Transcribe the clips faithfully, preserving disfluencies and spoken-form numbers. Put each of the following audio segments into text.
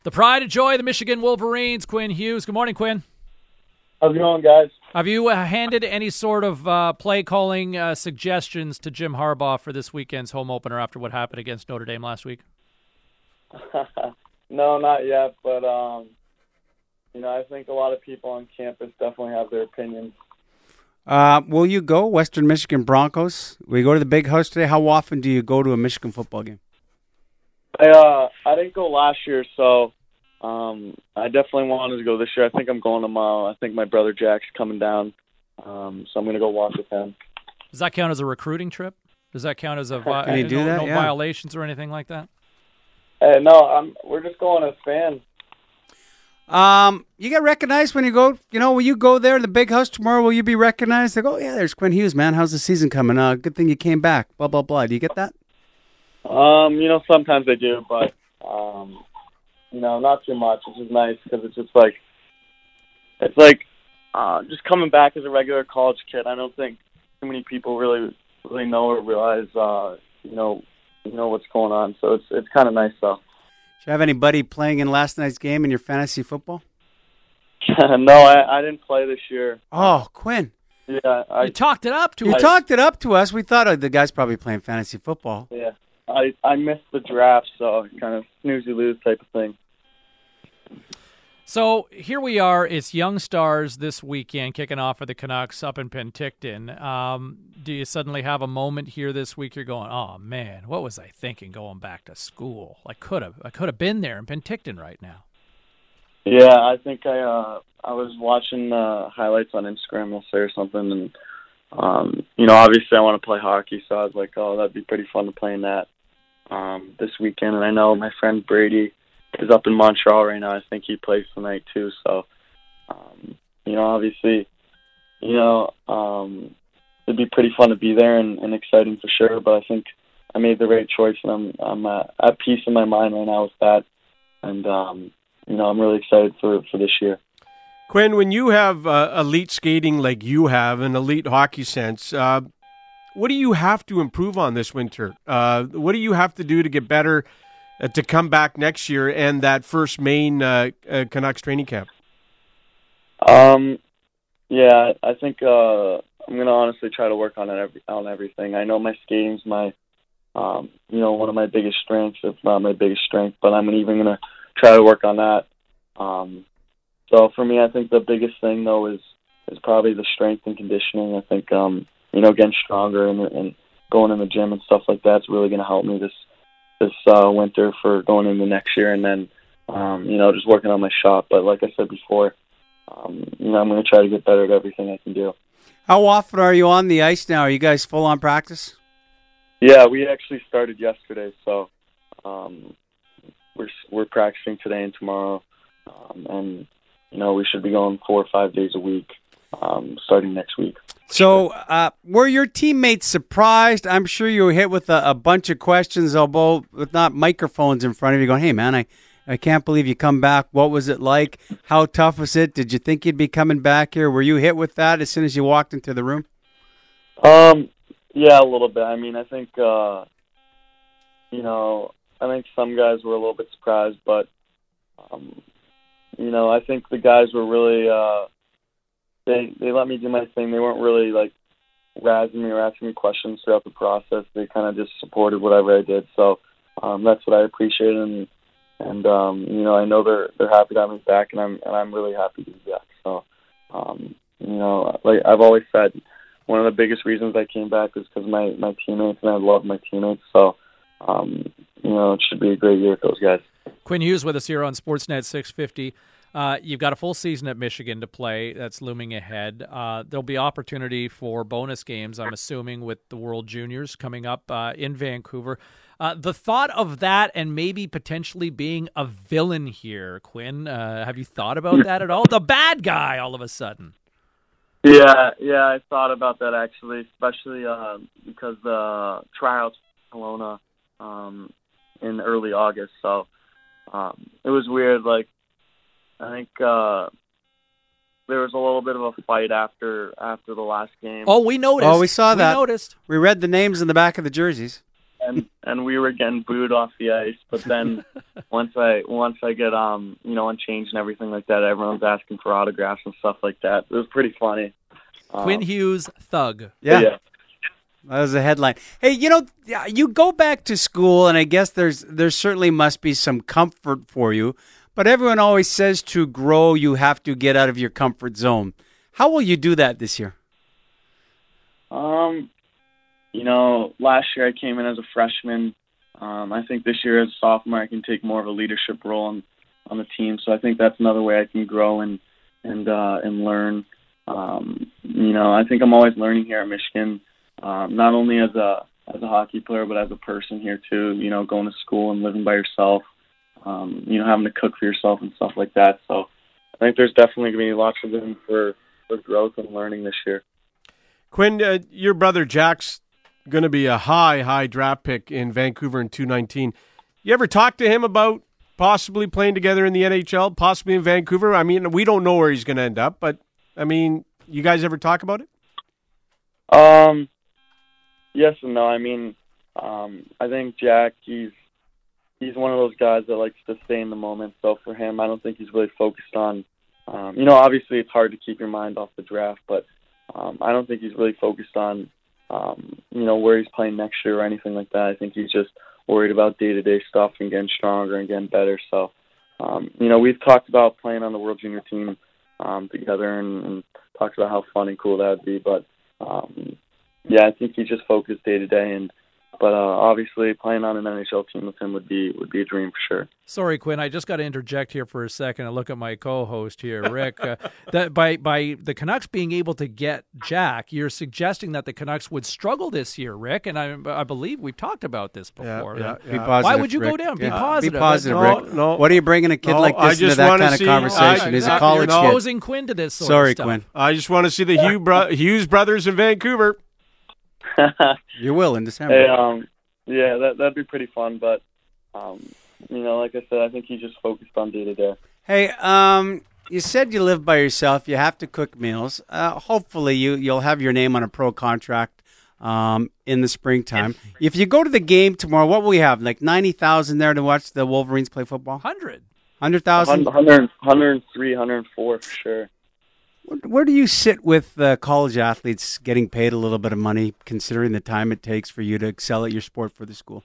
The pride and joy of the Michigan Wolverines, Quinn Hughes. Good morning, Quinn. How's it going, guys? Have you uh, handed any sort of uh, play-calling uh, suggestions to Jim Harbaugh for this weekend's home opener after what happened against Notre Dame last week? No, not yet, but um, you know, I think a lot of people on campus definitely have their opinions. Uh, will you go, Western Michigan Broncos? Will you go to the Big House today? How often do you go to a Michigan football game? I uh, I didn't go last year, so um, I definitely wanted to go this year. I think I'm going tomorrow. I think my brother Jack's coming down, um, so I'm going to go watch with him. Does that count as a recruiting trip? Does that count as a vi- Can you do no, that? no Yeah. violations or anything like that? Hey, no, I'm. We're just going as fans. Um, you get recognized when you go, you know, will you go there to the Big House tomorrow? Will you be recognized? They go, oh, yeah, there's Quinn Hughes, man. How's the season coming? Uh, good thing you came back. Blah, blah, blah. Do you get that? Um, you know, sometimes I do, but um, you know, not too much, which is nice because it's just like it's like uh, just coming back as a regular college kid. I don't think too many people really really know or realize, uh, you know, you know what's going on. So it's it's kind of nice, though. Did you have anybody playing in last night's game in your fantasy football? No, I, I didn't play this year. Oh, Quinn. Yeah, I You talked it up to You us. talked it up to us. We thought oh, the guy's probably playing fantasy football. yeah I I missed the draft, so kind of snooze you lose type of thing. So here we are. It's Young Stars this weekend, kicking off for the Canucks up in Penticton. Um, do you suddenly have a moment here this week? You're going, oh man, what was I thinking going back to school? I could have, I could have been there in Penticton right now. Yeah, I think I uh I was watching uh, highlights on Instagram yesterday or something, and um, you know, obviously I want to play hockey, so I was like, oh, that'd be pretty fun to play in that um, this weekend. And I know my friend Brady is up in Montreal right now. I think he plays tonight too. So, um, you know, obviously, you know, um, it'd be pretty fun to be there and, and exciting for sure. But I think I made the right choice, and I'm I'm uh, at peace in my mind right now with that. And um, you know, I'm really excited for for this year. Quinn, when you have uh, elite skating like you have, an elite hockey sense, uh, what do you have to improve on this winter? Uh, what do you have to do to get better uh, to come back next year and that first main uh, uh, Canucks training camp? Um, yeah, I think uh, I'm gonna honestly try to work on it every, on everything. I know my skating's my, um, you know, one of my biggest strengths, if not my biggest strength. But I'm even gonna try to work on that. Um, so for me, I think the biggest thing though is is probably the strength and conditioning. I think um, you know, getting stronger and, and going in the gym and stuff like that's really gonna help me this this uh, winter for going into next year, and then um, you know, just working on my shot. But like I said before. Um, you know, I'm going to try to get better at everything I can do. How often are you on the ice now? Are you guys full on practice? Yeah, we actually started yesterday, so um, we're we're practicing today and tomorrow, um, and you know, we should be going four or five days a week um, starting next week. So, uh, were your teammates surprised? I'm sure you were hit with a, a bunch of questions, although with not microphones in front of you, going, "Hey, man, I." I can't believe you come back. What was it like? How tough was it? Did you think you'd be coming back here? Were you hit with that as soon as you walked into the room? Um, yeah, a little bit. I mean, I think, uh, you know, I think some guys were a little bit surprised, but, um, you know, I think the guys were really, uh, they they let me do my thing. They weren't really, like, razzing me or asking me questions throughout the process. They kind of just supported whatever I did. So um, that's what I appreciated, and And um, you know, I know they're they're happy to have me back, and I'm and I'm really happy to be back. So, um, you know, like I've always said, one of the biggest reasons I came back was because my my teammates, and I love my teammates. So, um, you know, it should be a great year with those guys. Quinn Hughes with us here on Sportsnet six fifty. Uh, you've got a full season at Michigan to play. That's looming ahead. Uh, there'll be opportunity for bonus games, I'm assuming, with the World Juniors coming up uh, in Vancouver. Uh, the thought of that and maybe potentially being a villain here, Quinn, uh, have you thought about that at all? The bad guy all of a sudden. Yeah, yeah, I thought about that actually, especially uh, because the tryouts in Kelowna um, in early August. So um, it was weird. Like, I think uh, there was a little bit of a fight after after the last game. Oh, we noticed. Oh, we saw that. We noticed. We read the names in the back of the jerseys. and and we were getting booed off the ice. But then once I once I get um you know unchanged and everything like that, everyone's asking for autographs and stuff like that. It was pretty funny. Um, Quinn Hughes, thug. Yeah. yeah. That was a headline. Hey, you know, you go back to school, and I guess there's there certainly must be some comfort for you. But everyone always says to grow, you have to get out of your comfort zone. How will you do that this year? Um, you know, last year I came in as a freshman. Um, I think this year as a sophomore I can take more of a leadership role on, on the team. So I think that's another way I can grow and and uh, and learn. Um, you know, I think I'm always learning here at Michigan. Um, not only as a as a hockey player, but as a person here too. You know, going to school and living by yourself. Um, you know, having to cook for yourself and stuff like that. So I think there's definitely going to be lots of room for, for growth and learning this year. Quinn, uh, your brother Jack's going to be a high, high draft pick in Vancouver in two nineteen. You ever talk to him about possibly playing together in the N H L, possibly in Vancouver? I mean, we don't know where he's going to end up, but I mean, you guys ever talk about it? Um. Yes and no. I mean, um, I think Jack, he's he's one of those guys that likes to stay in the moment. So for him, I don't think he's really focused on, um, you know, obviously it's hard to keep your mind off the draft, but um, I don't think he's really focused on, um, you know, where he's playing next year or anything like that. I think he's just worried about day-to-day stuff and getting stronger and getting better. So, um, you know, we've talked about playing on the World Junior team um, together and, and talked about how fun and cool that would be, but um, yeah, I think he's just focused day to day, and but uh, obviously playing on an N H L team with him would be would be a dream for sure. Sorry, Quinn, I just got to interject here for a second and look at my co-host here, Rick. uh, that by by the Canucks being able to get Jack, you're suggesting that the Canucks would struggle this year, Rick, and I I believe we've talked about this before. Yeah, Be yeah. positive, Why would you Rick. go down? Be Yeah. positive. Be positive, No, Rick. no. What are you bringing a kid No, like I this into just that wanna kind of see- conversation? I- He's a exactly, college no. kid. Exposing Quinn to this sort Sorry, of stuff. Quinn. I just want to see the Hugh bro- Hughes brothers in Vancouver. You will in December. Hey, um, yeah, that that'd be pretty fun. But um, you know, like I said, I think he's just focused on day to day. Hey, um, you said you live by yourself. You have to cook meals. Uh, hopefully, you you'll have your name on a pro contract um, in the springtime. If you go to the game tomorrow, what will we have? Like ninety thousand there to watch the Wolverines play football. Hundred. Hundred thousand. one hundred, one hundred three, one hundred four for sure. Where do you sit with uh, college athletes getting paid a little bit of money, considering the time it takes for you to excel at your sport for the school?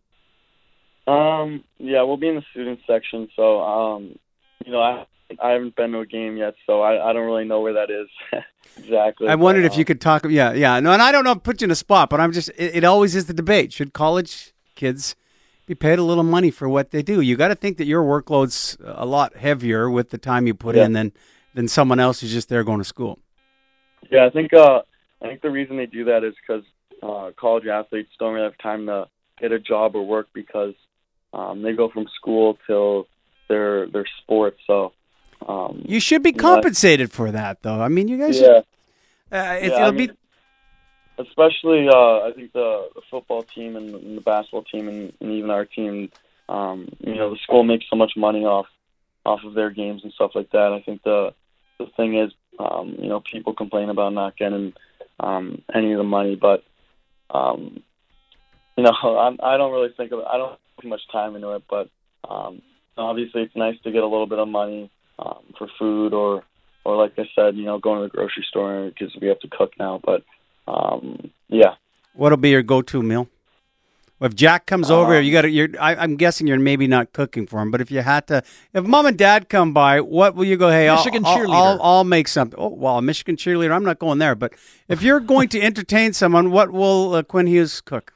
Um, yeah, we'll be in the student section, so um, you know, I I haven't been to a game yet, so I, I don't really know where that is exactly. I wondered but, if you um, could talk. Yeah, yeah. No, and I don't know, put you in a spot, but I'm just. It, it always is the debate: should college kids be paid a little money for what they do? You got to think that your workload's a lot heavier with the time you put Yeah. in than than someone else who's just there going to school. Yeah, I think uh, I think the reason they do that is because uh, college athletes don't really have time to get a job or work because um, they go from school till their their sport. So um, You should be know, compensated for that, though. I mean, you guys. yeah, Uh, it, Yeah, it'll I mean, be. especially uh, I think the, the football team and, and the basketball team and, and even our team. Um, you know, the school makes so much money off off of their games and stuff like that. I think the the thing is, um, you know, people complain about not getting um, any of the money, but um, you know, I'm, I don't really think of it. I don't put too much time into it, but um, obviously it's nice to get a little bit of money um, for food or, or like I said, you know, going to the grocery store because we have to cook now. But um, yeah, What'll be your go-to meal? If Jack comes Uh, over, you got to. You're. I, I'm guessing you're maybe not cooking for him, but if you had to, if mom and dad come by, what will you go? Hey, I'll- Michigan I'll, cheerleader. I'll, I'll make something. Oh, well, a Michigan cheerleader. I'm not going there, but if you're going to entertain someone, what will uh, Quinn Hughes cook?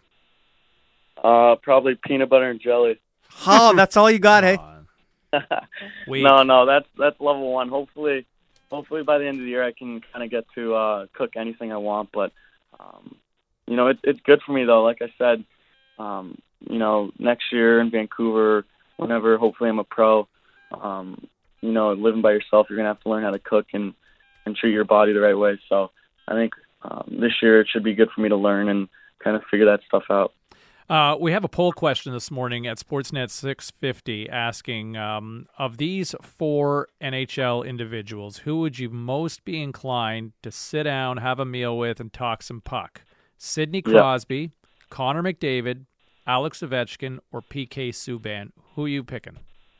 uh, probably peanut butter and jelly. Oh, that's all you got, hey? Weak. No, no, that's that's level one. Hopefully, hopefully by the end of the year I can kind of get to uh, cook anything I want. But um, you know, it's it's good for me though. Like I said, um, you know, next year in Vancouver, whenever hopefully I'm a pro, um, you know, living by yourself, you're gonna have to learn how to cook and and treat your body the right way. So I think um, this year it should be good for me to learn and kind of figure that stuff out. Uh, we have a poll question this morning at Sportsnet six fifty asking, um, of these four N H L individuals, who would you most be inclined to sit down, have a meal with, and talk some puck? Sidney Yeah. Crosby, Connor McDavid, Alex Ovechkin, or P K Subban? Who are you picking?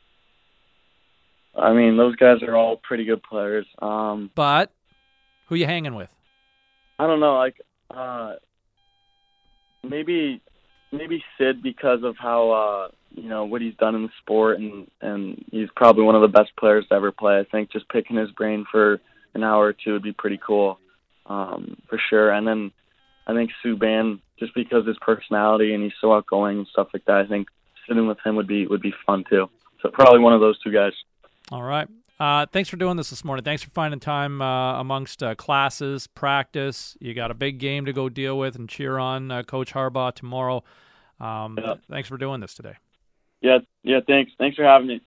I mean, those guys are all pretty good players. Um, But who you hanging with? I don't know, like uh, maybe maybe Sid because of how uh, you know what he's done in the sport, and and he's probably one of the best players to ever play. I think just picking his brain for an hour or two would be pretty cool, um, for sure. And then I think Subban, just because of his personality and he's so outgoing and stuff like that, I think sitting with him would be would be fun too. So probably one of those two guys. All right. Uh, thanks for doing this this morning. Thanks for finding time uh, amongst uh, classes, practice. You got a big game to go deal with and cheer on uh, Coach Harbaugh tomorrow. Um, Yeah. Thanks for doing this today. Yeah, yeah. Thanks. Thanks for having me.